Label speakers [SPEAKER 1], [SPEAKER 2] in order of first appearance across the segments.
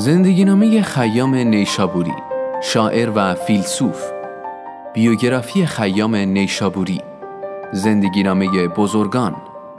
[SPEAKER 1] زندگینامه خیام نیشابوری، شاعر و فیلسوف. بیوگرافی خیام نیشابوری، زندگینامه بزرگان.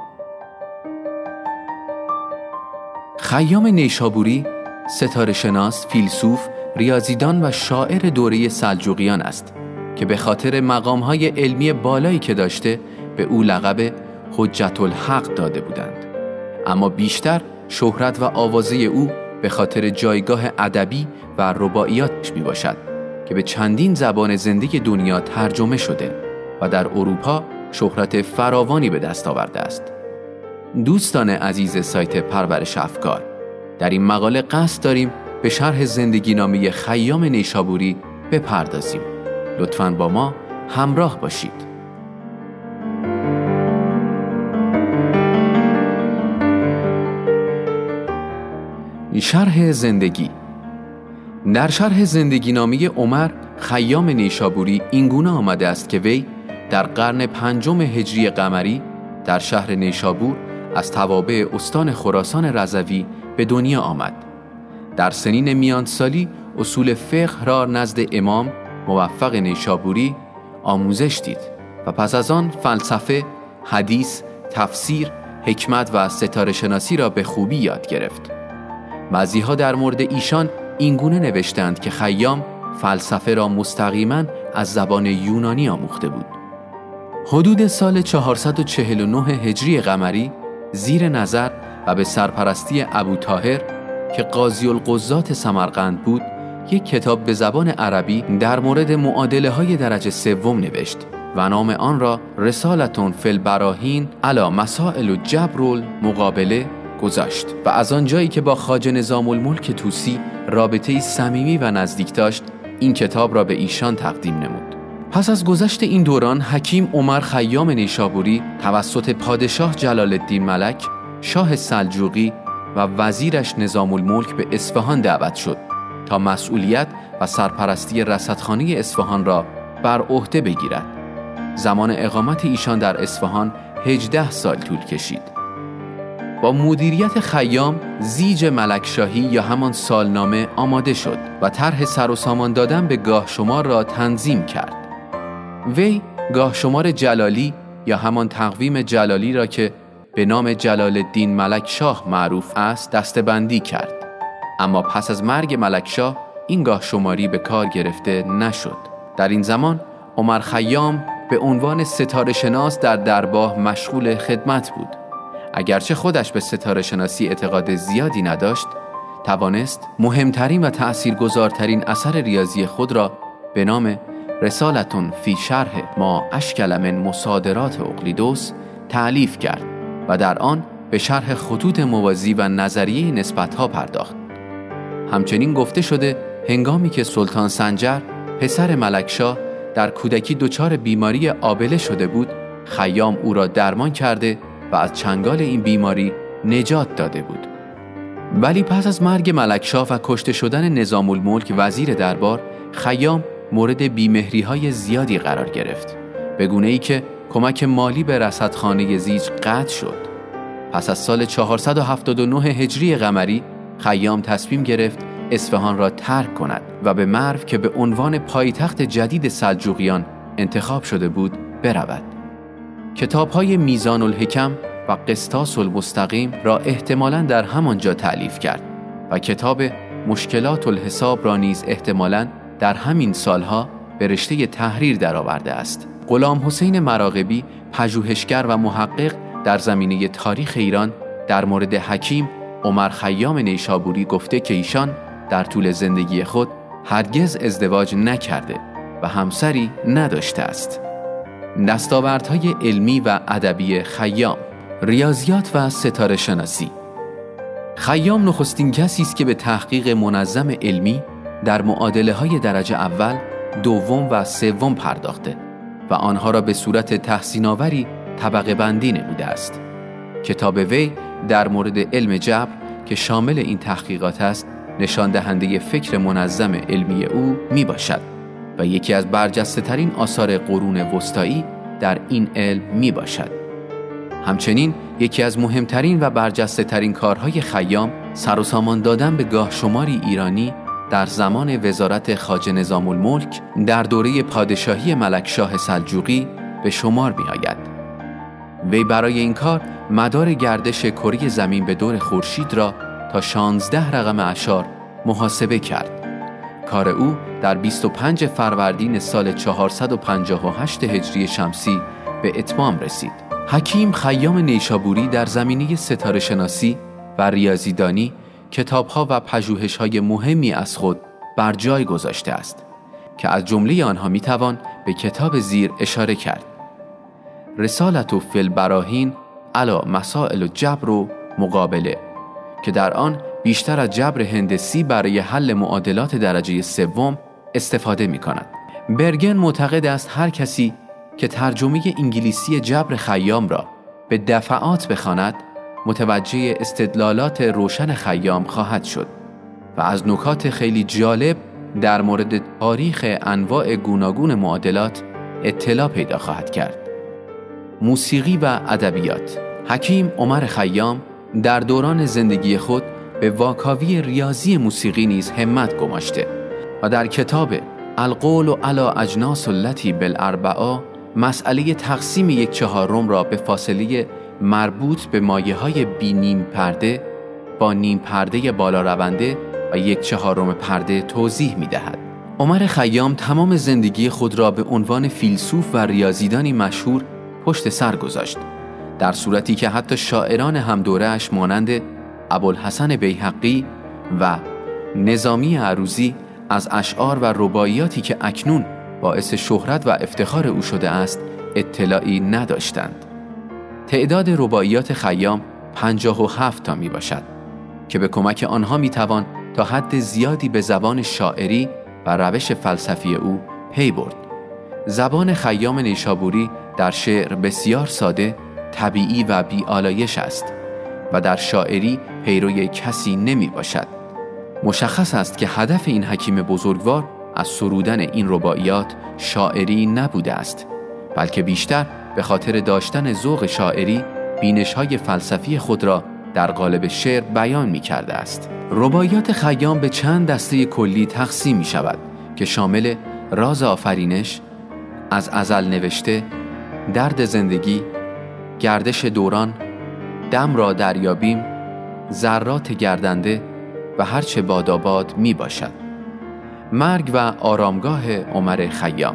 [SPEAKER 1] خیام نیشابوری ستاره شناس، فیلسوف، ریاضیدان و شاعر دوره سلجوقیان است که به خاطر مقام‌های علمی بالایی که داشته به او لقب حجت الحق داده بودند. اما بیشتر شهرت و آوازه او به خاطر جایگاه ادبی و رباعیاتش می باشد که به چندین زبان زنده دنیا ترجمه شده و در اروپا شهرت فراوانی به دست آورده است. دوستان عزیز سایت پرورش افکار، در این مقاله قصد داریم به شرح زندگینامه خیام نیشابوری بپردازیم. لطفاً با ما همراه باشید. شرح زندگی. در شرح زندگینامه عمر خیام نیشابوری اینگونه آمده است که وی در قرن 5 هجری قمری در شهر نیشابور از توابع استان خراسان رضوی به دنیا آمد. در سنین میانسالی اصول فقه را نزد امام موفق نیشابوری آموزش دید و پس از آن فلسفه، حدیث، تفسیر، حکمت و ستاره شناسی را به خوبی یاد گرفت. بعضی‌ها در مورد ایشان اینگونه نوشتند که خیام فلسفه را مستقیما از زبان یونانی آموخته بود. حدود سال 449 هجری قمری زیر نظر و به سرپرستی ابوطاهر که قاضی القضات سمرقند بود، یک کتاب به زبان عربی در مورد معادله‌های درجه سوم نوشت و نام آن را رسالتون فی البراهین علی مسائل الجبر المقابله گذاشت و از آنجایی که با خواجه نظام الملک طوسی رابطه‌ای صمیمی و نزدیک داشت، این کتاب را به ایشان تقدیم نمود. پس از گذشت این دوران، حکیم عمر خیام نیشابوری توسط پادشاه جلال الدین ملک، شاه سلجوقی و وزیرش نظام الملک به اصفهان دعوت شد تا مسئولیت و سرپرستی رصدخانه اصفهان را بر عهده بگیرد. زمان اقامت ایشان در اصفهان 18 سال طول کشید. با مدیریت خیام زیج ملکشاهی یا همان سالنامه آماده شد و طرح سر و سامان دادن به گاه شمار را تنظیم کرد. وی گاه شمار جلالی یا همان تقویم جلالی را که به نام جلال الدین ملکشاه معروف است دسته‌بندی کرد. اما پس از مرگ ملکشاه این گاه شماری به کار گرفته نشد. در این زمان عمر خیام به عنوان ستاره شناس در درباه مشغول خدمت بود. اگرچه خودش به ستاره شناسی اعتقاد زیادی نداشت، توانست مهمترین و تأثیرگذارترین اثر ریاضی خود را به نام رسالتون فی شرح ما اشکل من مصادرات اقلیدس تألیف کرد و در آن به شرح خطوط موازی و نظریه نسبت‌ها پرداخت. همچنین گفته شده هنگامی که سلطان سنجر پسر ملکشاه در کودکی دچار بیماری آبله شده بود، خیام او را درمان کرده و از چنگال این بیماری نجات داده بود. ولی پس از مرگ ملکشاه و کشته شدن نظام الملک وزیر دربار، خیام مورد بیمهری‌های زیادی قرار گرفت، به گونه‌ای که کمک مالی به رصدخانه زیج قطع شد. پس از سال 479 هجری قمری خیام تصمیم گرفت اصفهان را ترک کند و به مرو که به عنوان پایتخت جدید سلجوقیان انتخاب شده بود برود. کتاب‌های میزان الحکم و قسطاس المستقیم را احتمالاً در همانجا تألیف کرد و کتاب مشکلات الحساب را نیز احتمالاً در همین سالها به رشته تحریر درآورده است. غلام حسین مراغبی، پژوهشگر و محقق در زمینه تاریخ ایران، در مورد حکیم عمر خیام نیشابوری گفته که ایشان در طول زندگی خود هرگز ازدواج نکرده و همسری نداشته است. دستاوردهای علمی و ادبی خیام. ریاضیات و ستاره شناسی. خیام نخستین کسی است که به تحقیق منظم علمی در معادله‌های درجه اول، دوم و سوم پرداخته و آنها را به صورت تحسین‌آوری طبقه بندی نموده است. کتاب وی در مورد علم جبر که شامل این تحقیقات است، نشان دهنده فکر منظم علمی او می باشد و یکی از برجسته ترین آثار قرون وسطایی در این علم می باشد. همچنین یکی از مهمترین و برجسته ترین کارهای خیام سر و سامان دادن به گاه شماری ایرانی در زمان وزارت خواجه نظام الملک در دوره پادشاهی ملکشاه سلجوقی به شمار می آید. وی برای این کار مدار گردش کره زمین به دور خورشید را تا 16 رقم اعشار محاسبه کرد. کار او در 25 فروردین سال 458 هجری شمسی به اتمام رسید. حکیم خیام نیشابوری در زمینه ستاره شناسی و ریاضیدانی کتاب‌ها و پژوهش‌های مهمی از خود بر جای گذاشته است که از جمله آنها می‌توان به کتاب زیر اشاره کرد: رسالة فی البراهین علی مسائل جبر و مقابله، که در آن بیشتر از جبر هندسی برای حل معادلات درجه سوم استفاده می‌کند. برگن معتقد است هر کسی که ترجمه انگلیسی جبر خیام را به دفعات بخواند متوجه استدلالات روشن خیام خواهد شد و از نکات خیلی جالب در مورد تاریخ انواع گوناگون معادلات اطلاع پیدا خواهد کرد. موسیقی و ادبیات. حکیم عمر خیام در دوران زندگی خود به واکاوی ریاضی موسیقی نیز همت گماشته و در کتاب القول علی اجناس التی بالاربعه مسئله تقسیم 1/4 را به فاصله مربوط به مایه‌های بی نیم پرده با نیم پرده بالا رونده و 1/4 پرده توضیح می‌دهد. عمر خیام تمام زندگی خود را به عنوان فیلسوف و ریاضیدانی مشهور پشت سر گذاشت، در صورتی که حتی شاعران همدوره‌اش مانند ابوالحسن بیهقی و نظامی عروضی از اشعار و رباعیاتی که اکنون باعث شهرت و افتخار او شده است اطلاعی نداشتند. تعداد رباعیات خیام 57 تا می باشد که به کمک آنها می توان تا حد زیادی به زبان شاعری و روش فلسفی او پی برد. زبان خیام نیشابوری در شعر بسیار ساده، طبیعی و بی‌آلایش است و در شاعری پیروی کسی نمی باشد. مشخص است که هدف این حکیم بزرگوار از سرودن این رباعیات شاعری نبوده است، بلکه بیشتر به خاطر داشتن ذوق شاعری بینش‌های فلسفی خود را در قالب شعر بیان می‌کرده است. رباعیات خیام به چند دسته کلی تقسیم می‌شود که شامل راز آفرینش، از ازل نوشته، درد زندگی، گردش دوران، دم را دریابیم، ذرات گردنده و هرچه باداباد می باشد. مرگ و آرامگاه عمر خیام.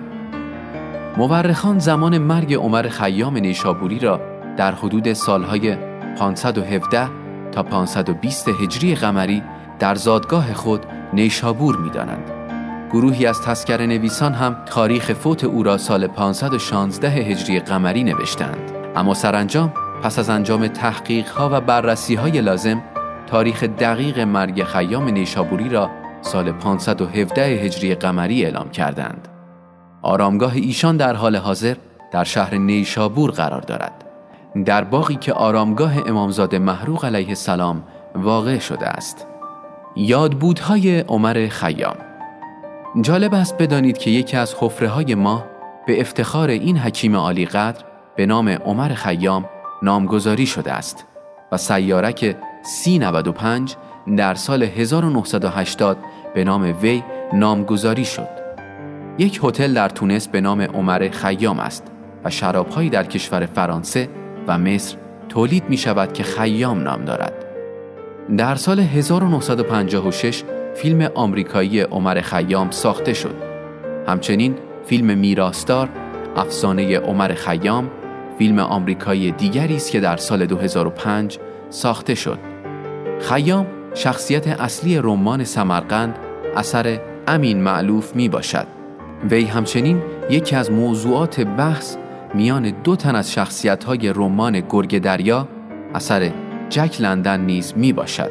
[SPEAKER 1] مورخان زمان مرگ عمر خیام نیشابوری را در حدود سالهای 517 تا 520 هجری قمری در زادگاه خود نیشابور می دانند. گروهی از تذکره نویسان هم تاریخ فوت او را سال 516 هجری قمری نوشتند، اما سرانجام پس از انجام تحقیق‌ها و بررسی‌های لازم تاریخ دقیق مرگ خیام نیشابوری را سال 517 هجری قمری اعلام کردند. آرامگاه ایشان در حال حاضر در شهر نیشابور قرار دارد، در باغی که آرامگاه امامزاده محروق علیه السلام واقع شده است. یادبودهای عمر خیام. جالب است بدانید که یکی از حفره‌های ماه به افتخار این حکیم عالی قدر به نام عمر خیام نامگذاری شده است و سیارک 3095 در سال 1980 به نام وی نامگذاری شد. یک هتل در تونس به نام عمر خیام است و شراب‌هایی در کشور فرانسه و مصر تولید می شود که خیام نام دارد. در سال 1956 فیلم آمریکایی عمر خیام ساخته شد. همچنین فیلم میراثدار، افسانه عمر خیام، فیلم آمریکایی دیگری است که در سال 2005 ساخته شد. خیام شخصیت اصلی رمان سمرقند اثر امین معلوف می باشد. وی همچنین یکی از موضوعات بحث میان 2 تن از شخصیت‌های رمان گرگ دریا اثر جک لندن نیز می باشد.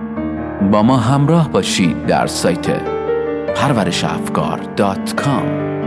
[SPEAKER 1] با ما همراه باشید در سایت پرورشافکار.com.